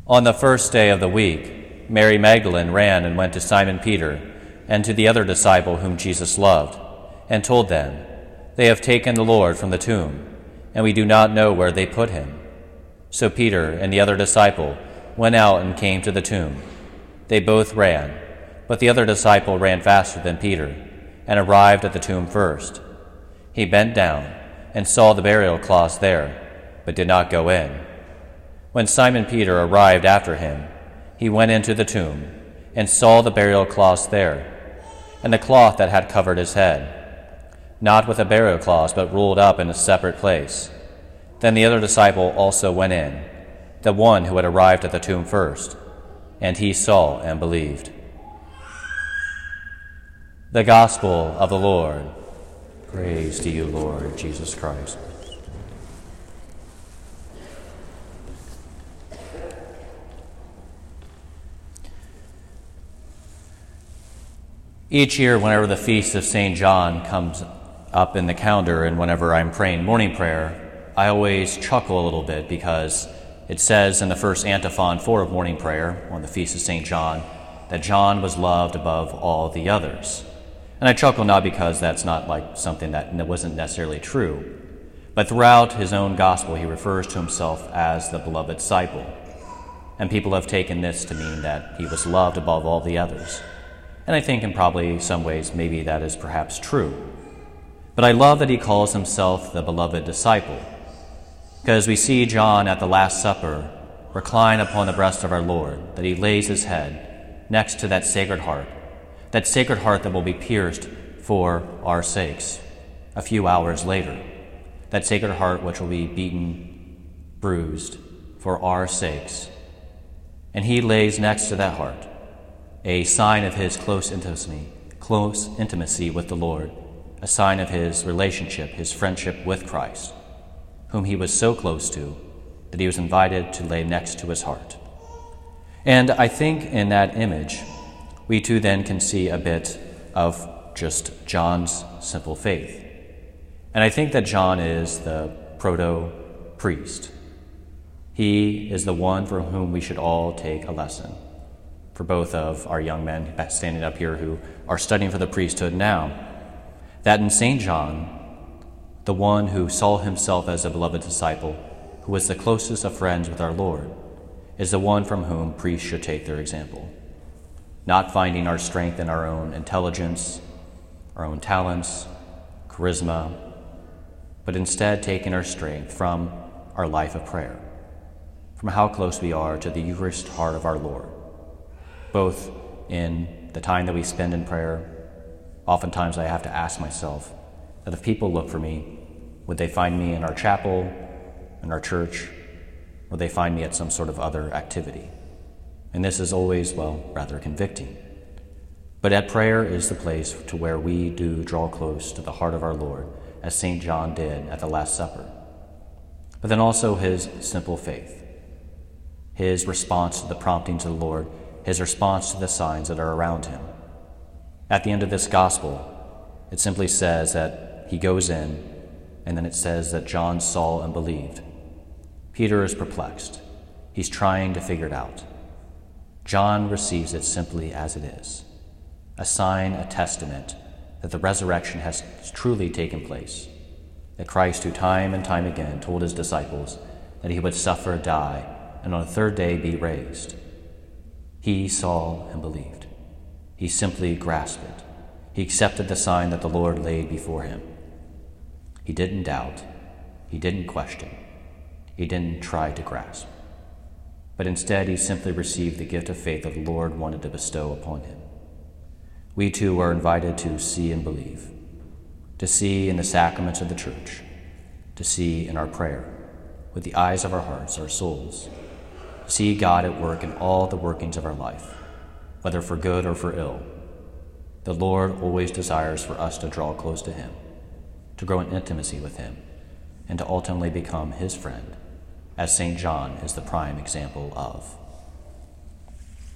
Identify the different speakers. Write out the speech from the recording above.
Speaker 1: On the first day of the week, Mary Magdalene ran and went to Simon Peter and to the other disciple whom Jesus loved, and told them, "They have taken the Lord from the tomb, and we do not know where they put him." So Peter and the other disciple went out and came to the tomb. They both ran, but the other disciple ran faster than Peter and arrived at the tomb first. He bent down and saw the burial cloths there, but did not go in. When Simon Peter arrived after him, he went into the tomb and saw the burial cloths there, and the cloth that had covered his head, not with the burial cloths, but rolled up in a separate place. Then the other disciple also went in, the one who had arrived at the tomb first, and he saw and believed. The Gospel of the Lord. Praise to you, Lord Jesus Christ. Each year, whenever the feast of St. John comes up in the calendar and whenever I'm praying morning prayer, I always chuckle a little bit because it says in the first antiphon 4 of morning prayer on the feast of St. John that John was loved above all the others. And I chuckle not because that's not like something that wasn't necessarily true, but throughout his own gospel he refers to himself as the beloved disciple. And people have taken this to mean that he was loved above all the others. And I think in probably some ways maybe that is perhaps true. But I love that he calls himself the beloved disciple, because we see John at the Last Supper recline upon the breast of our Lord, that he lays his head next to that sacred heart that will be pierced for our sakes a few hours later, that sacred heart which will be beaten, bruised for our sakes. And he lays next to that heart a sign of his close intimacy with the Lord, a sign of his relationship, his friendship with Christ, whom he was so close to that he was invited to lay next to his heart. And I think in that image, we too then can see a bit of just John's simple faith. And I think that John is the proto-priest. He is the one from whom we should all take a lesson. For both of our young men standing up here who are studying for the priesthood now, that in St. John, the one who saw himself as a beloved disciple, who was the closest of friends with our Lord, is the one from whom priests should take their example, not finding our strength in our own intelligence, our own talents, charisma, but instead taking our strength from our life of prayer, from how close we are to the Eucharistic heart of our Lord, both in the time that we spend in prayer. Oftentimes I have to ask myself that if people look for me, would they find me in our chapel, in our church, or would they find me at some sort of other activity? And this is always, rather convicting. But at prayer is the place to where we do draw close to the heart of our Lord, as St. John did at the Last Supper. But then also his simple faith, his response to the promptings of the Lord, his response to the signs that are around him. At the end of this gospel, it simply says that he goes in, and then it says that John saw and believed. Peter is perplexed. He's trying to figure it out. John receives it simply as it is, a sign, a testament that the resurrection has truly taken place, that Christ, who time and time again told his disciples that he would suffer, die, and on the third day be raised. He saw and believed. He simply grasped it. He accepted the sign that the Lord laid before him. He didn't doubt. He didn't question. He didn't try to grasp. But instead, he simply received the gift of faith that the Lord wanted to bestow upon him. We too are invited to see and believe, to see in the sacraments of the church, to see in our prayer, with the eyes of our hearts, our souls, see God at work in all the workings of our life, whether for good or for ill. The Lord always desires for us to draw close to him, to grow in intimacy with him, and to ultimately become his friend, as St. John is the prime example of.